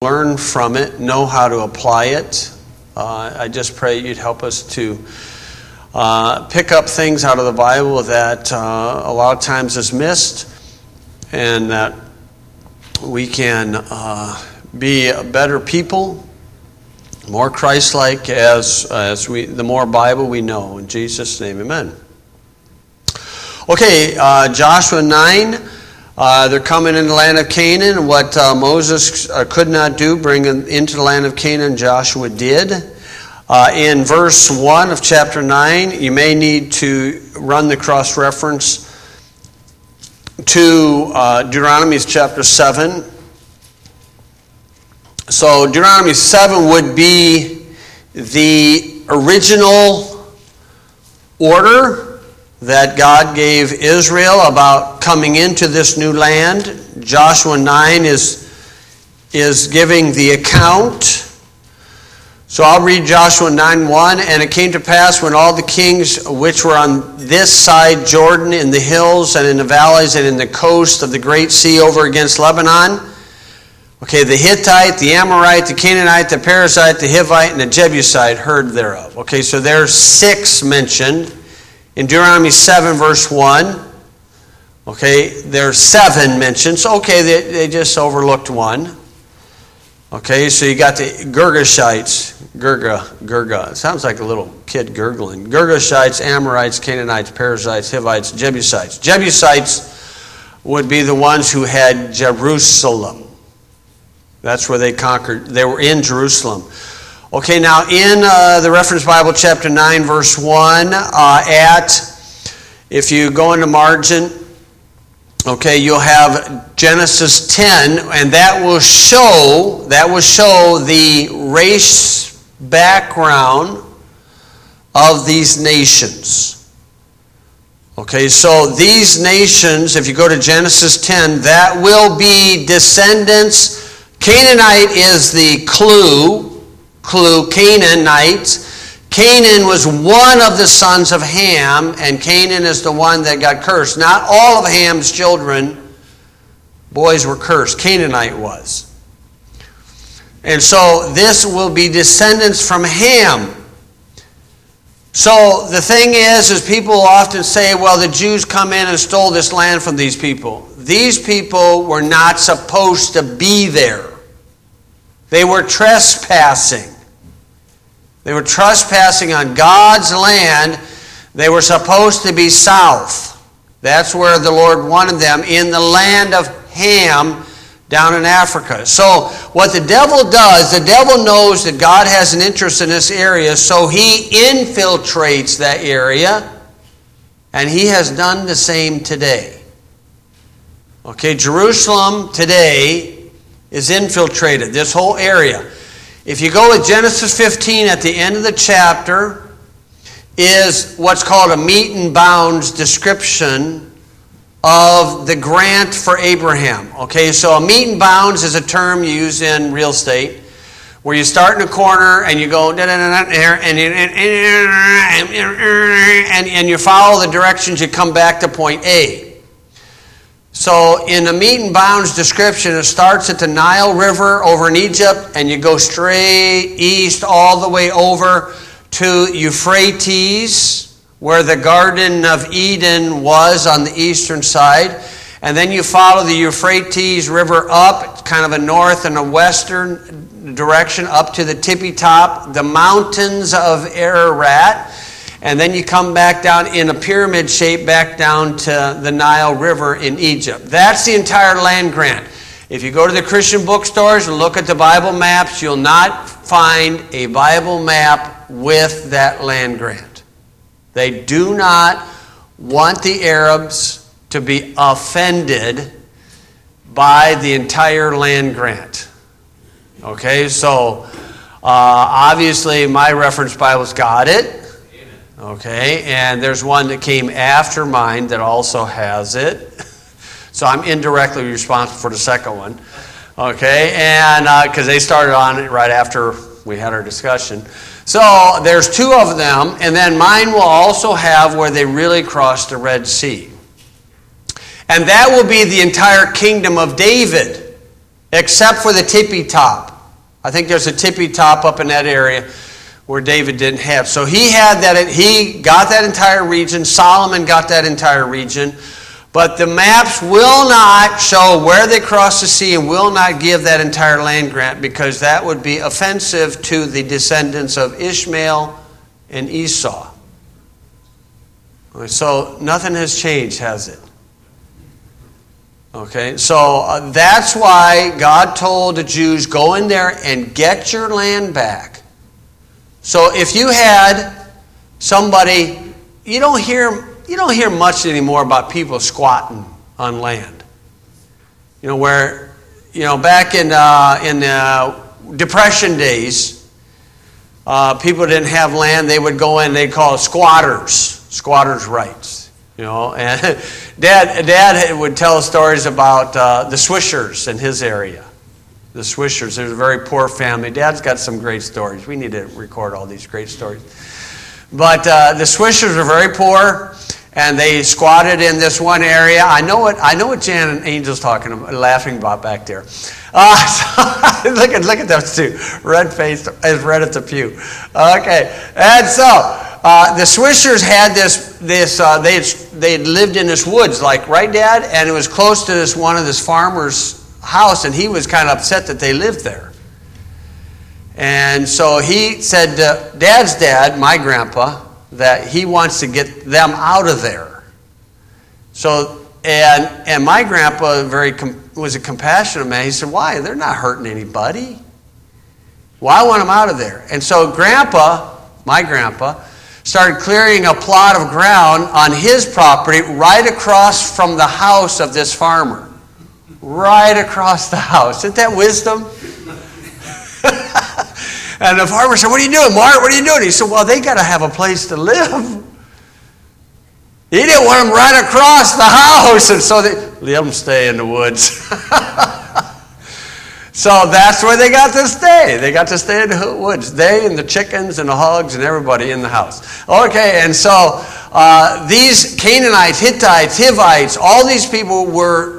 learn from it, know how to apply it. I just pray you'd help us to pick up things out of the Bible that a lot of times is missed, and that we can be better people, more Christ-like as the more Bible we know. In Jesus' name, amen. Okay, Joshua 9. They're coming into the land of Canaan, and what Moses could not do, bring them into the land of Canaan, Joshua did. In verse 1 of chapter 9, you may need to run the cross-reference to Deuteronomy chapter 7. So Deuteronomy 7 would be the original order that God gave Israel about coming into this new land. Joshua 9 is giving the account. So I'll read Joshua 9:1. And it came to pass when all the kings which were on this side Jordan, in the hills and in the valleys and in the coast of the great sea over against Lebanon, okay, the Hittite, the Amorite, the Canaanite, the Perizzite, the Hivite, and the Jebusite heard thereof. Okay, so there's 6 mentioned. In Deuteronomy 7, verse 1, okay, there's 7 mentioned. So, okay, they just overlooked 1. Okay, so you got the Girgashites. It sounds like a little kid gurgling. Girgashites, Amorites, Canaanites, Perizzites, Hivites, Jebusites. Jebusites would be the ones who had Jerusalem. That's where they conquered. They were in Jerusalem. Okay, now in the Reference Bible, chapter 9, verse 1, if you go into margin, okay, you'll have Genesis 10, and that will show the race background of these nations. Okay, so these nations, if you go to Genesis 10, that will be descendants. Canaanite is the clue, Canaanites. Canaan was one of the sons of Ham, and Canaan is the one that got cursed. Not all of Ham's children, boys, were cursed. Canaanite was. And so this will be descendants from Ham. So the thing is people often say, well, the Jews come in and stole this land from these people. These people were not supposed to be there. They were trespassing. They were trespassing on God's land. They were supposed to be south. That's where the Lord wanted them, in the land of Ham, down in Africa. So what the devil does, the devil knows that God has an interest in this area, so he infiltrates that area, and he has done the same today. Okay, Jerusalem today is infiltrated, this whole area. If you go with Genesis 15 at the end of the chapter, is what's called a meat and bounds description of the grant for Abraham. Okay, so a meat and bounds is a term used in real estate, where you start in a corner and you go and you follow the directions, you come back to point A. So in the meat and bounds description, it starts at the Nile River over in Egypt, and you go straight east all the way over to Euphrates, where the Garden of Eden was on the eastern side. And then you follow the Euphrates River up, kind of a north and a western direction, up to the tippy top, the mountains of Ararat. And then you come back down in a pyramid shape back down to the Nile River in Egypt. That's the entire land grant. If you go to the Christian bookstores and look at the Bible maps, you'll not find a Bible map with that land grant. They do not want the Arabs to be offended by the entire land grant. Okay, so obviously my reference Bible's got it. Okay, and there's one that came after mine that also has it. So I'm indirectly responsible for the second one. Okay, and because they started on it right after we had our discussion. So there's 2 of them, and then mine will also have where they really crossed the Red Sea. And that will be the entire kingdom of David, except for the tippy top. I think there's a tippy top up in that area where David didn't have. So he had that. He got that entire region. Solomon got that entire region. But the maps will not show where they crossed the sea and will not give that entire land grant because that would be offensive to the descendants of Ishmael and Esau. So nothing has changed, has it? Okay, so that's why God told the Jews, go in there and get your land back. So if you had somebody, you don't hear much anymore about people squatting on land. Back in Depression days, people didn't have land. They would go in. They'd call it squatters' rights. And Dad would tell stories about the Swishers in his area. The Swishers, there's a very poor family. Dad's got some great stories. We need to record all these great stories. But the Swishers were very poor, and they squatted in this one area. I know what Jan and Angel's laughing about back there. Look at those two, red-faced, as red as a pew. Okay, and so the Swishers had they lived in this woods, like, right, Dad? And it was close to one of this farmer's house, and he was kind of upset that they lived there. And so he said to Dad's dad, my grandpa, that he wants to get them out of there. So, and my grandpa was a compassionate man. He said, why? They're not hurting anybody. Well, I want them out of there. And so my grandpa, started clearing a plot of ground on his property right across from the house of this farmer. Right across the house. Isn't that wisdom? And the farmer said, what are you doing, Mart? What are you doing? He said, well, they got to have a place to live. He didn't want them right across the house, and so they let them stay in the woods. So that's where they got to stay. They got to stay in the woods. They and the chickens and the hogs and everybody in the house. Okay, and so these Canaanites, Hittites, Hivites, all these people were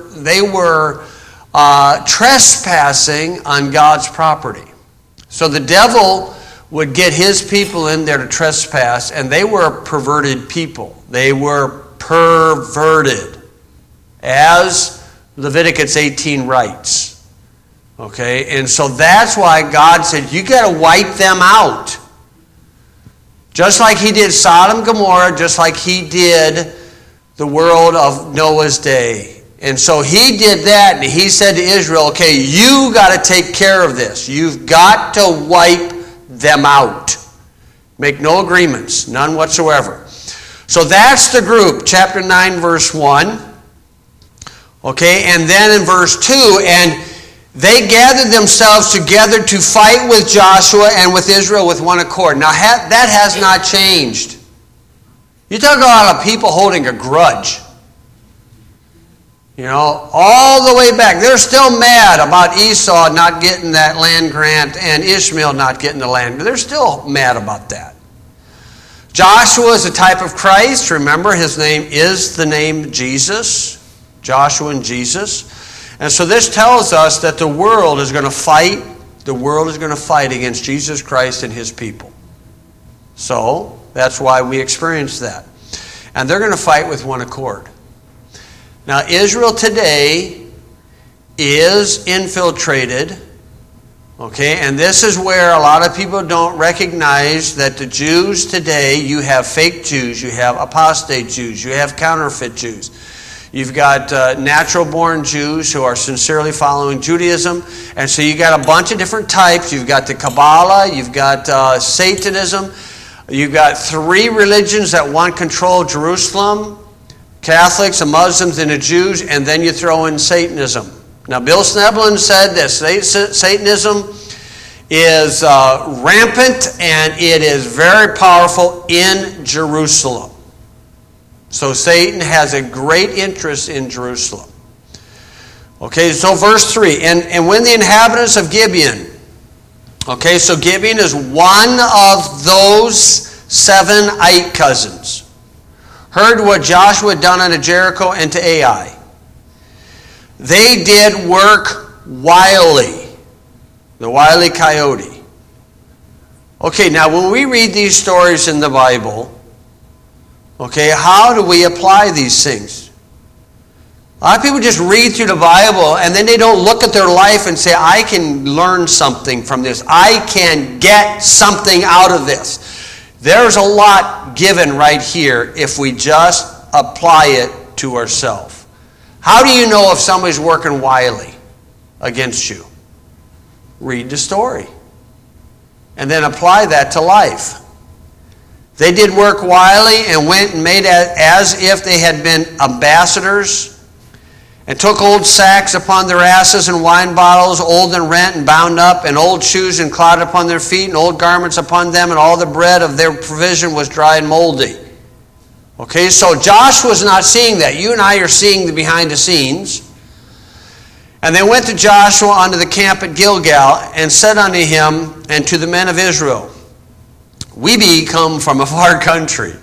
trespassing on God's property. So the devil would get his people in there to trespass, and they were perverted people. They were perverted, as Leviticus 18 writes. Okay, and so that's why God said, you got to wipe them out. Just like he did Sodom and Gomorrah, just like he did the world of Noah's day. And so he did that, and he said to Israel, okay, you got to take care of this. You've got to wipe them out. Make no agreements, none whatsoever. So that's the group, chapter 9, verse 1. Okay, and then in verse 2, and they gathered themselves together to fight with Joshua and with Israel with one accord. Now, that has not changed. You talk about people holding a grudge. All the way back. They're still mad about Esau not getting that land grant and Ishmael not getting the land. They're still mad about that. Joshua is a type of Christ. Remember, his name is the name Jesus. Joshua and Jesus. And so this tells us that the world is going to fight. The world is going to fight against Jesus Christ and his people. So that's why we experience that. And they're going to fight with one accord. Now, Israel today is infiltrated. Okay, and this is where a lot of people don't recognize that the Jews today, you have fake Jews, you have apostate Jews, you have counterfeit Jews. You've got natural-born Jews who are sincerely following Judaism. And so you got a bunch of different types. You've got the Kabbalah. You've got Satanism. You've got three religions that want control of Jerusalem. Catholics, the Muslims, and the Jews. And then you throw in Satanism. Now, Bill Sneblin said this. Satanism is rampant and it is very powerful in Jerusalem. So Satan has a great interest in Jerusalem. Okay, so verse 3. And when the inhabitants of Gibeon, okay, so Gibeon is one of those 7 Ite cousins, heard what Joshua had done unto Jericho and to Ai, they did work wily. The Wile E. Coyote. Okay, now when we read these stories in the Bible, okay, how do we apply these things? A lot of people just read through the Bible and then they don't look at their life and say, I can learn something from this. I can get something out of this. There's a lot given right here if we just apply it to ourselves. How do you know if somebody's working wily against you? Read the story. And then apply that to life. They did work wily and went and made as if they had been ambassadors, and took old sacks upon their asses and wine bottles, old and rent and bound up, and old shoes and clodded upon their feet, and old garments upon them, and all the bread of their provision was dry and moldy. Okay, so Joshua's not seeing that. You and I are seeing the behind the scenes. And they went to Joshua unto the camp at Gilgal, and said unto him and to the men of Israel, We be come from a far country.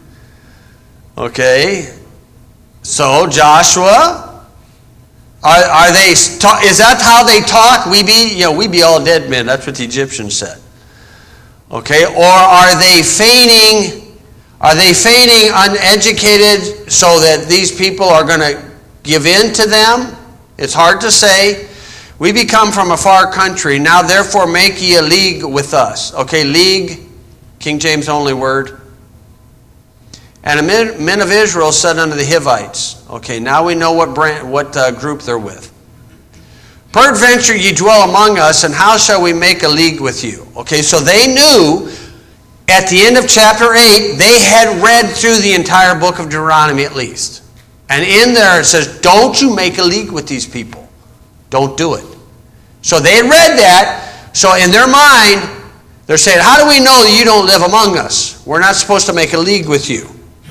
Okay, so Joshua, are they? Is that how they talk? We be all dead men. That's what the Egyptians said. Okay, or are they feigning? Are they feigning uneducated so that these people are going to give in to them? It's hard to say. We be come from a far country. Now therefore make ye a league with us. Okay, league, King James only word. And the men of Israel said unto the Hivites. Okay, now we know what group they're with. Peradventure ye dwell among us, and how shall we make a league with you? Okay, so they knew at the end of chapter 8, they had read through the entire book of Deuteronomy at least. And in there it says, don't you make a league with these people. Don't do it. So they had read that. So in their mind, they're saying, how do we know that you don't live among us? We're not supposed to make a league with you.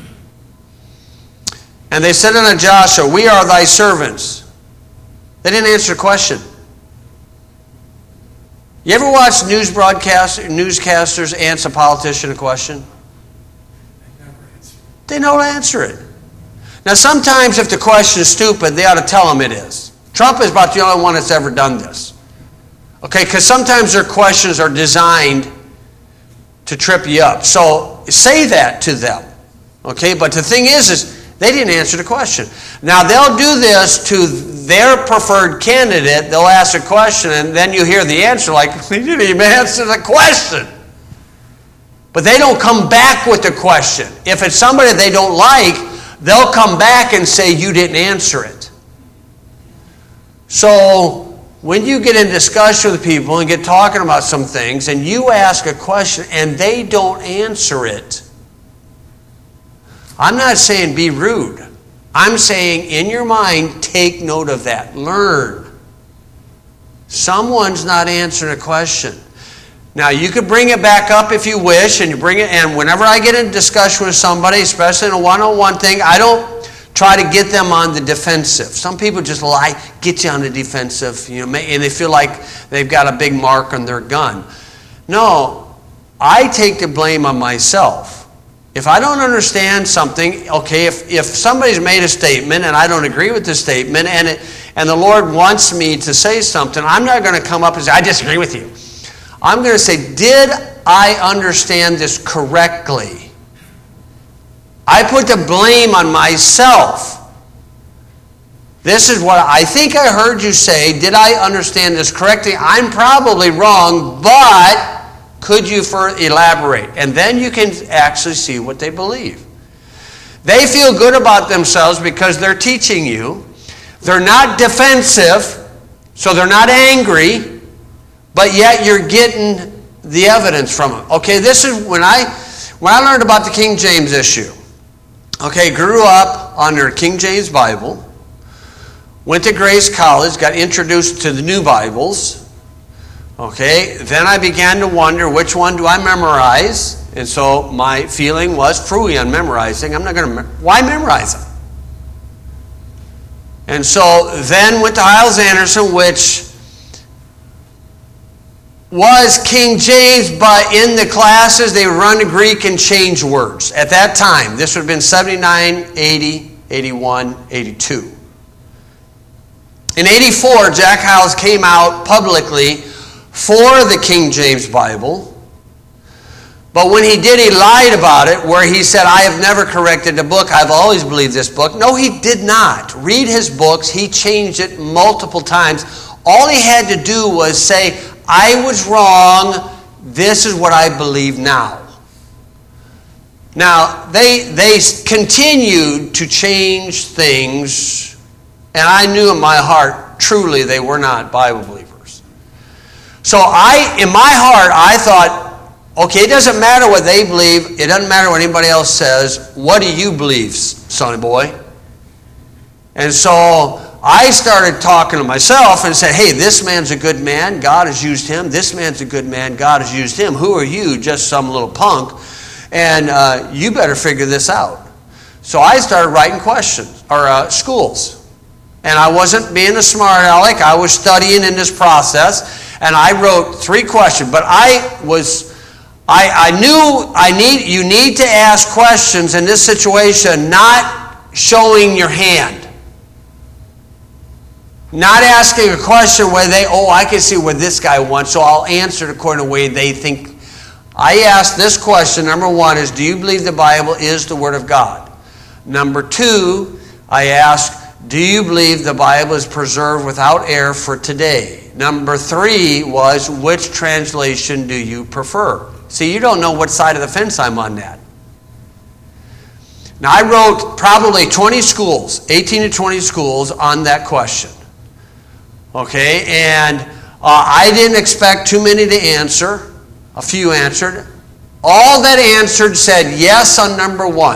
And they said unto Joshua, we are thy servants. They didn't answer the question. You ever watch newscasters answer a politician a question? They don't answer it. Now sometimes if the question is stupid, they ought to tell them it is. Trump is about the only one that's ever done this. Okay, because sometimes their questions are designed to trip you up. So say that to them. Okay, but the thing is they didn't answer the question. Now they'll do this to their preferred candidate. They'll ask a question and then you hear the answer like, they didn't even answer the question. But they don't come back with the question. If it's somebody they don't like, they'll come back and say you didn't answer it. So when you get in discussion with people and get talking about some things and you ask a question and they don't answer it, I'm not saying be rude. I'm saying in your mind, take note of that. Learn. Someone's not answering a question. Now, you could bring it back up if you wish, and you bring it, and whenever I get in discussion with somebody, especially in a one-on-one thing, I don't try to get them on the defensive. Some people just get you on the defensive, and they feel like they've got a big mark on their gun. No, I take the blame on myself. If I don't understand something, okay, if somebody's made a statement and I don't agree with the statement and the Lord wants me to say something, I'm not going to come up and say, I disagree with you. I'm going to say, did I understand this correctly? I put the blame on myself. This is what I think I heard you say. Did I understand this correctly? I'm probably wrong, but could you elaborate? And then you can actually see what they believe. They feel good about themselves because they're teaching you. They're not defensive, so they're not angry, but yet you're getting the evidence from them. Okay, this is when I learned about the King James issue. Okay, grew up under King James Bible, went to Grace College, got introduced to the new Bibles. Okay, then I began to wonder which one do I memorize, and so my feeling was free on memorizing. I'm not going to, why memorize them? And so then went to Hyles-Anderson, which was King James, but in the classes they would run to Greek and change words. At that time, this would have been 79, 80, 81, 82. In 84, Jack Hyles came out publicly for the King James Bible. But when he did, he lied about it, where he said, I have never corrected a book. I've always believed this book. No, he did not. Read his books. He changed it multiple times. All he had to do was say, I was wrong. This is what I believe now. Now, they continued to change things, and I knew in my heart, truly, they were not Bible believers. So in my heart, I thought, okay, it doesn't matter what they believe. It doesn't matter what anybody else says. What do you believe, sonny boy? And so I started talking to myself and said, hey, this man's a good man. God has used him. This man's a good man. God has used him. Who are you? Just some little punk. And you better figure this out. So I started writing questions, or schools. And I wasn't being a smart aleck. I was studying in this process. And I wrote 3 questions. But I knew you need to ask questions in this situation, not showing your hand. Not asking a question where I can see what this guy wants, so I'll answer it according to the way they think. I asked this question, number 1 is, do you believe the Bible is the Word of God? Number 2, I asked, do you believe the Bible is preserved without error for today? Number 3 was, which translation do you prefer? See, you don't know what side of the fence I'm on that. Now, I wrote probably 20 schools, 18 to 20 schools on that question. Okay, and I didn't expect too many to answer. A few answered. All that answered said yes on number 1.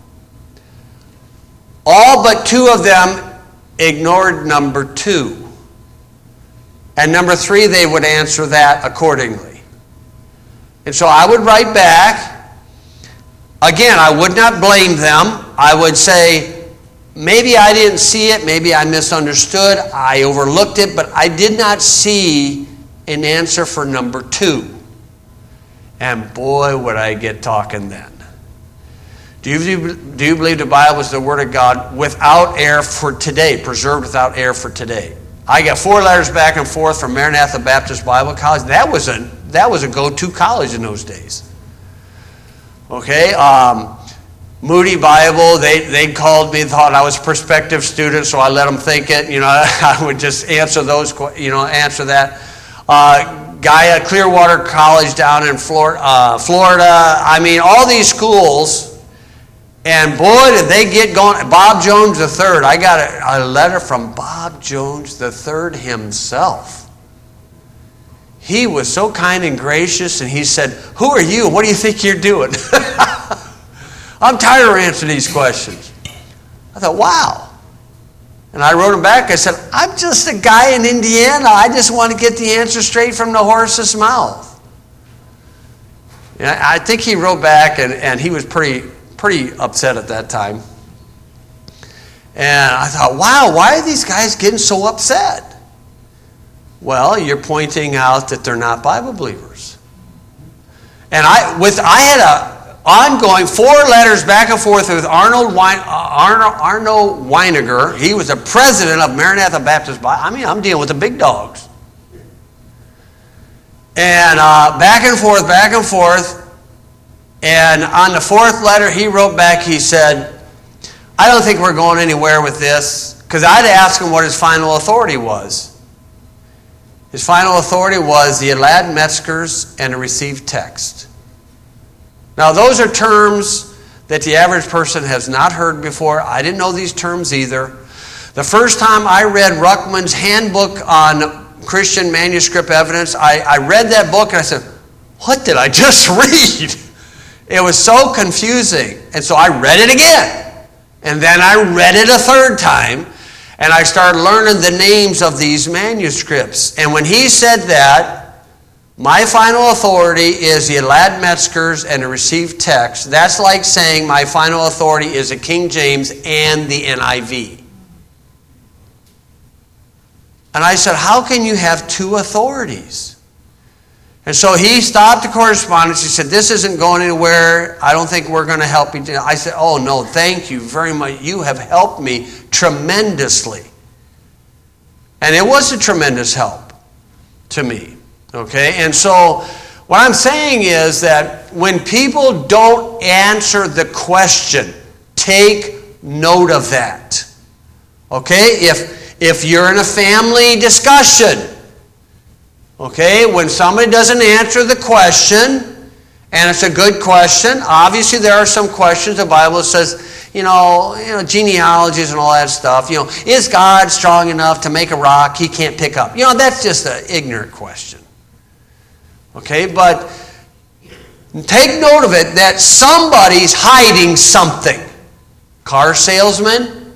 All but 2 of them ignored number 2. And number 3, they would answer that accordingly. And so I would write back. Again, I would not blame them. I would say, maybe I didn't see it, maybe I misunderstood, I overlooked it, but I did not see an answer for number 2. And boy, would I get talking then. Do you believe the Bible is the Word of God without error for today, preserved without error for today? I got 4 letters back and forth from Maranatha Baptist Bible College. That was a go-to college in those days. Okay, Moody Bible, they called me, thought I was a prospective student, so I let them think it. I would just answer those, answer that. Gaia Clearwater College down in Florida. I mean, all these schools, and boy, did they get going. Bob Jones III. I got a letter from Bob Jones III himself. He was so kind and gracious, and he said, who are you? What do you think you're doing? I'm tired of answering these questions. I thought, wow. And I wrote him back. I said, I'm just a guy in Indiana. I just want to get the answer straight from the horse's mouth. I think he wrote back, and he was pretty upset at that time. And I thought, wow, why are these guys getting so upset? Well, you're pointing out that they're not Bible believers. And I had a ongoing 4 letters back and forth with Arno Weiniger. He was the president of Maranatha Baptist Bible. I mean, I'm dealing with the big dogs. And back and forth. And on the 4th letter, he wrote back, he said, I don't think we're going anywhere with this. Because I'd asked him what his final authority was. His final authority was the Elad Metzgers and the received text. Now, those are terms that the average person has not heard before. I didn't know these terms either. The first time I read Ruckman's Handbook on Christian Manuscript Evidence, I read that book and I said, what did I just read? It was so confusing. And so I read it again. And then I read it a 3rd time. And I started learning the names of these manuscripts. And when he said that, my final authority is the Elad Metzgers and the received text. That's like saying my final authority is the King James and the NIV. And I said, how can you have 2 authorities? And so he stopped the correspondence. He said, this isn't going anywhere. I don't think we're going to help you. I said, oh, no, thank you very much. You have helped me tremendously. And it was a tremendous help to me. Okay? And so what I'm saying is that when people don't answer the question, take note of that. Okay? If you're in a family discussion, okay, when somebody doesn't answer the question, and it's a good question, obviously there are some questions the Bible says, genealogies and all that stuff. Is God strong enough to make a rock he can't pick up? That's just an ignorant question. Okay, but take note of it that somebody's hiding something. Car salesman?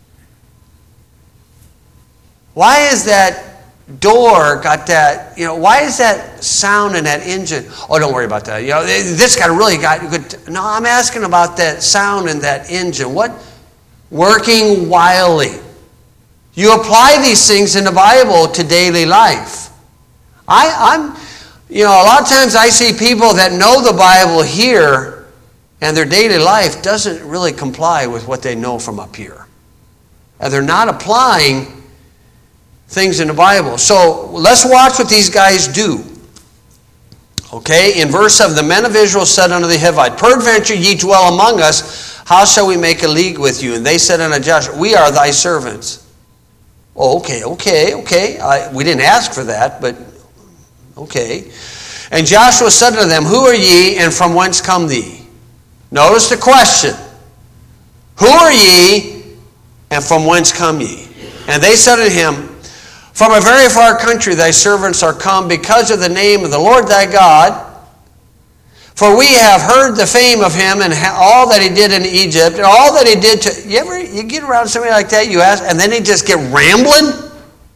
Why is that door got that, why is that sound in that engine? Oh, don't worry about that. This got really good. No, I'm asking about that sound in that engine. What? Working wily. You apply these things in the Bible to daily life. A lot of times I see people that know the Bible here and their daily life doesn't really comply with what they know from up here. And they're not applying things in the Bible. So let's watch what these guys do. Okay, in verse 7, the men of Israel said unto the Hivite, peradventure ye dwell among us, how shall we make a league with you? And they said unto Joshua, we are thy servants. Oh, okay. We didn't ask for that, but okay. And Joshua said unto them, who are ye, and from whence come thee? Notice the question. Who are ye, and from whence come ye? And they said unto him, from a very far country thy servants are come because of the name of the Lord thy God. For we have heard the fame of him and all that he did in Egypt and all that he did to... You get around somebody like that, you ask, and then they just get rambling?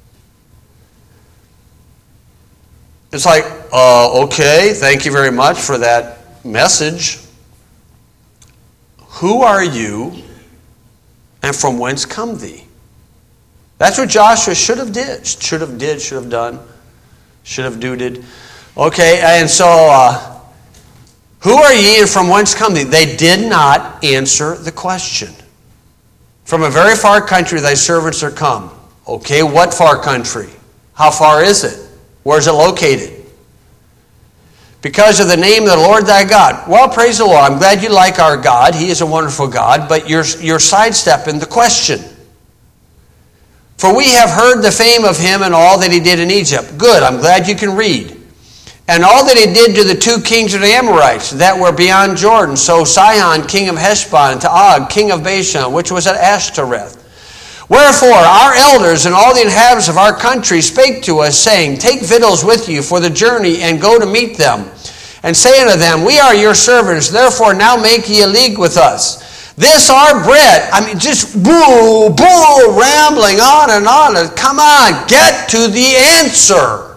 It's like, okay, thank you very much for that message. Who are you and from whence come thee? That's what Joshua should have done. Should have dooted. Okay, and so, who are ye and from whence come thee? They did not answer the question. From a very far country thy servants are come. Okay, what far country? How far is it? Where is it located? Because of the name of the Lord thy God. Well, praise the Lord. I'm glad you like our God. He is a wonderful God, but you're sidestepping the question. For we have heard the fame of him and all that he did in Egypt. Good, I'm glad you can read. And all that he did to the two kings of the Amorites that were beyond Jordan. So Sihon, king of Heshbon, and to Og, king of Bashan, which was at Ashtoreth. Wherefore our elders and all the inhabitants of our country spake to us, saying, take victuals with you for the journey, and go to meet them. And say unto them, we are your servants, therefore now make ye a league with us. This our bread. Just rambling on and on. Come on, get to the answer.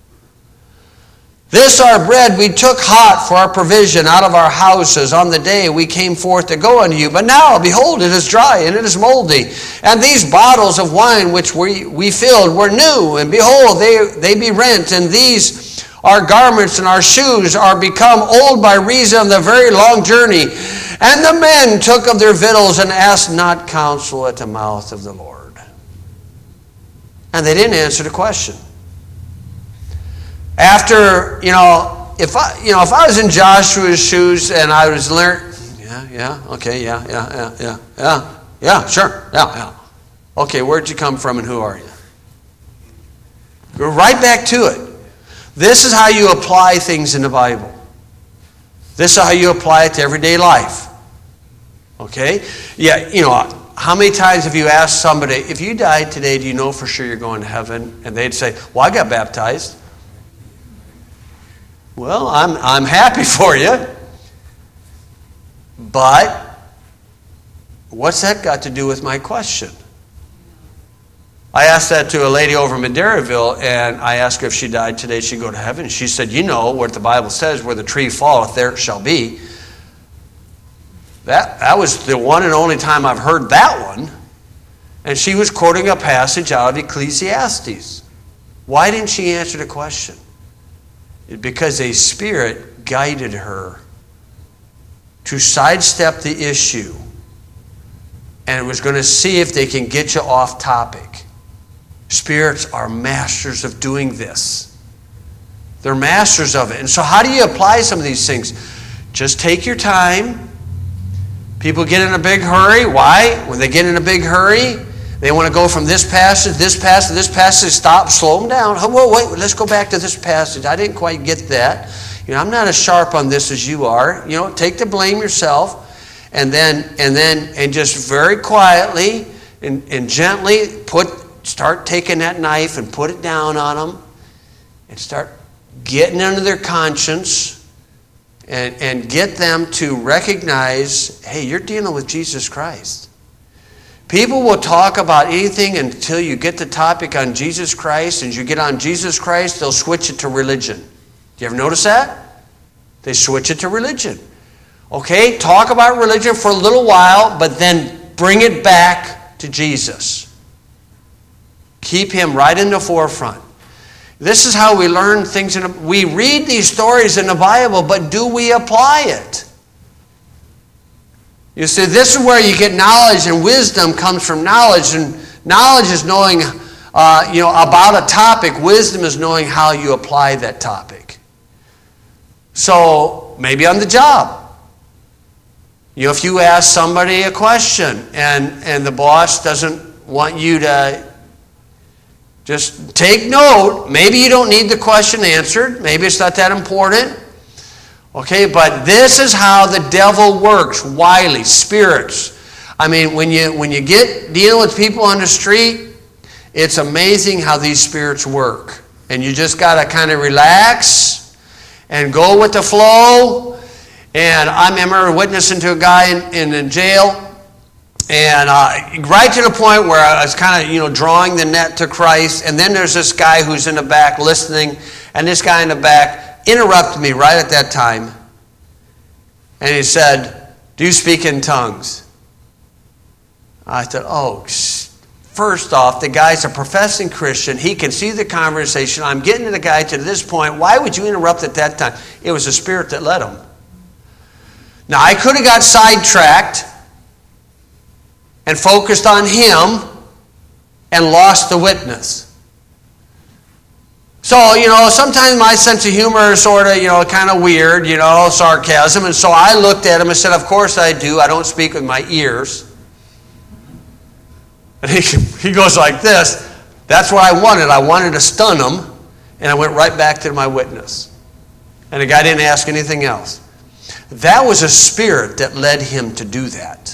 This our bread we took hot for our provision out of our houses on the day we came forth to go unto you. But now, behold, it is dry and it is moldy. And these bottles of wine which we filled were new. And behold, they be rent. And these our garments and our shoes are become old by reason of the very long journey. And the men took of their victuals and asked not counsel at the mouth of the Lord. And they didn't answer the question. After, if I was in Joshua's shoes and I was learning, sure. Okay, where'd you come from and who are you? Go right back to it. This is how you apply things in the Bible. This is how you apply it to everyday life. Okay? Yeah, how many times have you asked somebody, if you died today, do you know for sure you're going to heaven? And they'd say, well, I got baptized. Well, I'm happy for you. But what's that got to do with my question? I asked that to a lady over in Madeiraville, and I asked her if she died today, she'd go to heaven. She said, what the Bible says, where the tree falleth, there it shall be. That was the one and only time I've heard that one. And she was quoting a passage out of Ecclesiastes. Why didn't she answer the question? Because a spirit guided her to sidestep the issue and was going to see if they can get you off topic. Spirits are masters of doing this. They're masters of it. And so how do you apply some of these things? Just take your time. People get in a big hurry. Why? When they get in a big hurry, they want to go from this passage, this passage, this passage. Stop, slow them down. Whoa, wait, let's go back to this passage. I didn't quite get that. I'm not as sharp on this as you are. Take the blame yourself, and just very quietly and gently start taking that knife and put it down on them, and start getting under their conscience. And get them to recognize, hey, you're dealing with Jesus Christ. People will talk about anything until you get the topic on Jesus Christ, and you get on Jesus Christ, they'll switch it to religion. Do you ever notice that? They switch it to religion. Okay, talk about religion for a little while, but then bring it back to Jesus. Keep him right in the forefront. This is how we learn things. We read these stories in the Bible, but do we apply it? You see, this is where you get knowledge, and wisdom comes from knowledge. And knowledge is knowing, about a topic. Wisdom is knowing how you apply that topic. So maybe on the job, if you ask somebody a question and the boss doesn't want you to just take note. Maybe you don't need the question answered. Maybe it's not that important. Okay, but this is how the devil works. Wily spirits. I mean, when you get dealing with people on the street, it's amazing how these spirits work. And you just got to kind of relax and go with the flow. And I remember witnessing to a guy in jail. And right to the point where I was kind of, drawing the net to Christ. And then there's this guy who's in the back listening. And this guy in the back interrupted me right at that time. And he said, "Do you speak in tongues?" I said, first off, the guy's a professing Christian. He can see the conversation. I'm getting to the guy to this point. Why would you interrupt at that time? It was the Spirit that led him. Now, I could have got sidetracked and focused on him and lost the witness. So, sometimes my sense of humor is sort of, kind of weird, sarcasm. And so I looked at him and said, "Of course I do. I don't speak with my ears." And he goes like this. That's what I wanted. I wanted to stun him. And I went right back to my witness. And the guy didn't ask anything else. That was a spirit that led him to do that.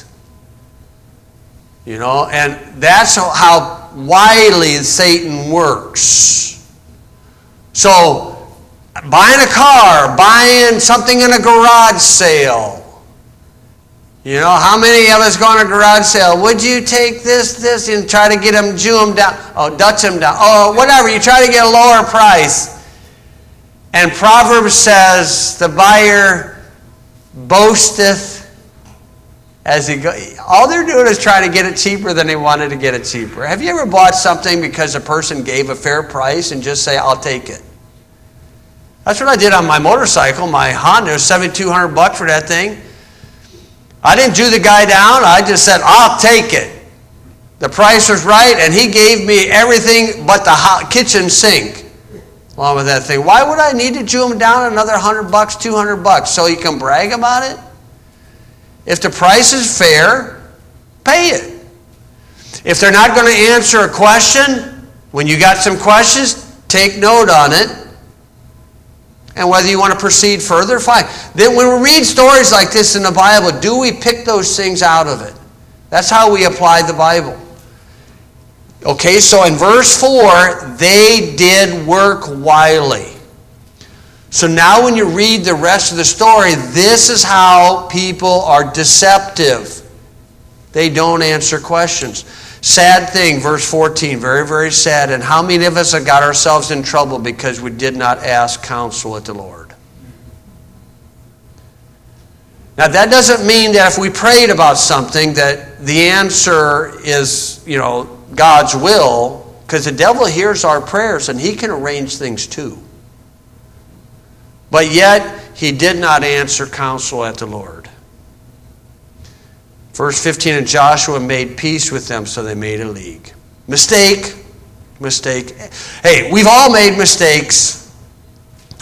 And that's how wily Satan works. So, buying a car, buying something in a garage sale. How many of us go on a garage sale? Would you take this, and try to get them, Jew them down, Dutch them down, whatever. You try to get a lower price. And Proverbs says, the buyer boasteth as he goes. All they're doing is trying to get it cheaper than they wanted to get it cheaper. Have you ever bought something because a person gave a fair price and just say, "I'll take it"? That's what I did on my motorcycle, my Honda. It was $7,200 for that thing. I didn't Jew the guy down. I just said, "I'll take it." The price was right, and he gave me everything but the kitchen sink along with that thing. Why would I need to Jew him down another $100, $200, so he can brag about it? If the price is fair, pay it. If they're not going to answer a question, when you got some questions, take note on it. And whether you want to proceed further, fine. Then when we read stories like this in the Bible, do we pick those things out of it? That's how we apply the Bible. Okay, so in verse 4, they did work wily. So now when you read the rest of the story, this is how people are deceptive. They don't answer questions. Sad thing, verse 14, very, very sad. And how many of us have got ourselves in trouble because we did not ask counsel at the Lord? Now that doesn't mean that if we prayed about something that the answer is, God's will, because the devil hears our prayers and he can arrange things too. But yet, he did not answer counsel at the Lord. Verse 15, and Joshua made peace with them, so they made a league. Mistake. Hey, we've all made mistakes.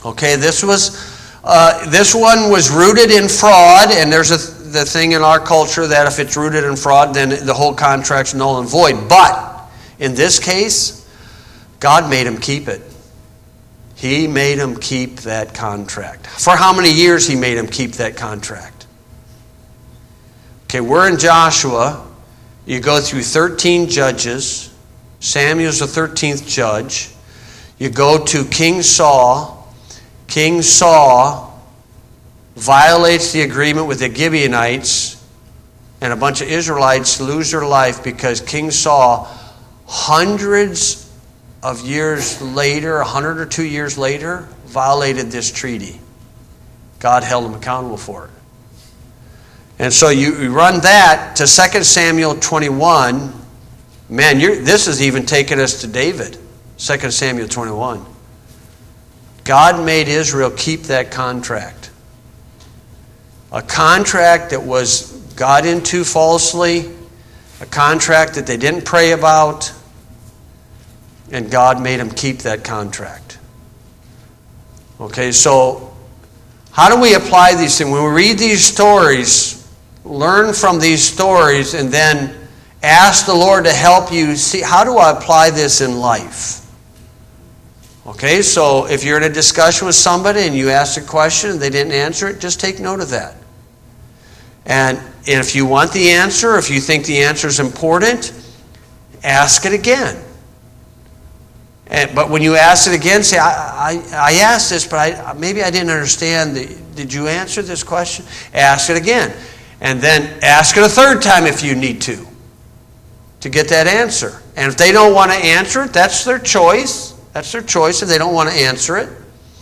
Okay, this one was rooted in fraud, and there's the thing in our culture that if it's rooted in fraud, then the whole contract's null and void. But in this case, God made him keep it. He made him keep that contract. For how many years he made him keep that contract? Okay, we're in Joshua. You go through 13 judges. Samuel's the 13th judge. You go to King Saul. King Saul violates the agreement with the Gibeonites, and a bunch of Israelites lose their life because King Saul, hundreds of years later, 100 or 2 years later, violated this treaty. God held him accountable for it. And so you run that to 2 Samuel 21. Man, this has even taken us to David. 2 Samuel 21. God made Israel keep that contract. A contract that was got into falsely, a contract that they didn't pray about, and God made them keep that contract. Okay, so how do we apply these things? When we read these stories, learn from these stories, and then ask the Lord to help you see, how do I apply this in life? Okay, so if you're in a discussion with somebody and you ask a question and they didn't answer it, just take note of that. And if you want the answer, if you think the answer is important, ask it again. But when you ask it again, say, I asked this, but maybe I didn't understand. Did you answer this question? Ask it again. And then ask it a third time if you need to get that answer. And if they don't want to answer it, that's their choice. That's their choice if they don't want to answer it.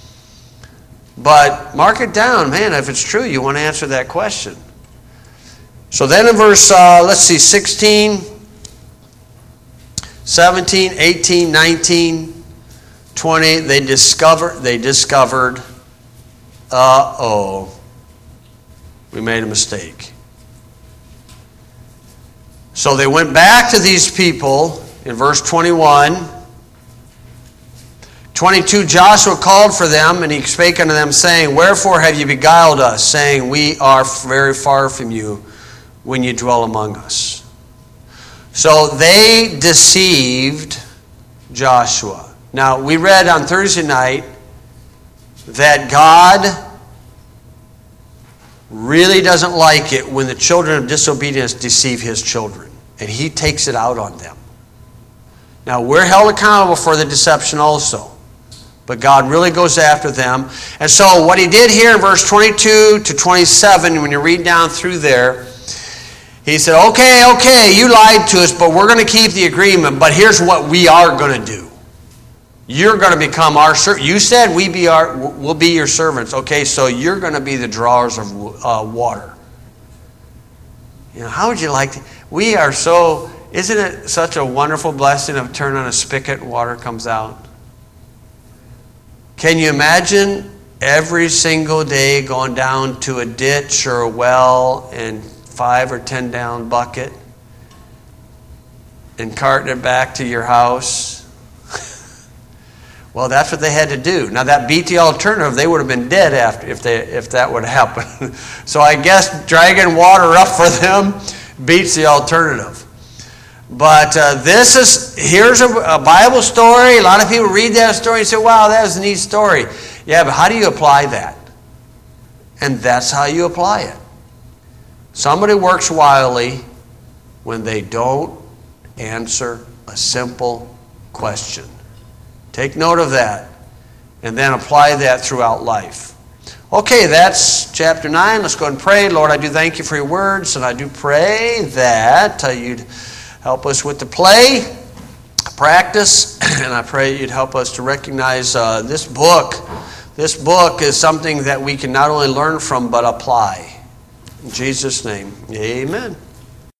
But mark it down. Man, if it's true, you want to answer that question. So then in verse, 16... 17, 18, 19, 20, they discovered, we made a mistake. So they went back to these people in verse 21. 22, Joshua called for them, and he spake unto them, saying, Wherefore have ye beguiled us, saying, We are very far from you when ye dwell among us. So they deceived Joshua. Now, we read on Thursday night that God really doesn't like it when the children of disobedience deceive his children. And he takes it out on them. Now, we're held accountable for the deception also. But God really goes after them. And so what he did here in verse 22 to 27, when you read down through there, he said, okay, you lied to us, but we're going to keep the agreement, but here's what we are going to do. You're going to become our servant. You said we'll be your servants. Okay, so you're going to be the drawers of water. You know, how would you like to? We are so, isn't it such a wonderful blessing of turn on a spigot and water comes out? Can you imagine every single day going down to a ditch or a well and 5 or 10 gallon bucket and carting it back to your house? Well, that's what they had to do. Now that beat the alternative. They would have been dead after if that would happen. So I guess dragging water up for them beats the alternative. But here's a Bible story. A lot of people read that story and say, wow, that was a neat story. Yeah, but how do you apply that? And that's how you apply it. Somebody works wildly when they don't answer a simple question. Take note of that and then apply that throughout life. Okay, that's chapter 9. Let's go and pray. Lord, I do thank you for your words, and I do pray that you'd help us with the play, practice, and I pray you'd help us to recognize this book. This book is something that we can not only learn from but apply. In Jesus' name, amen.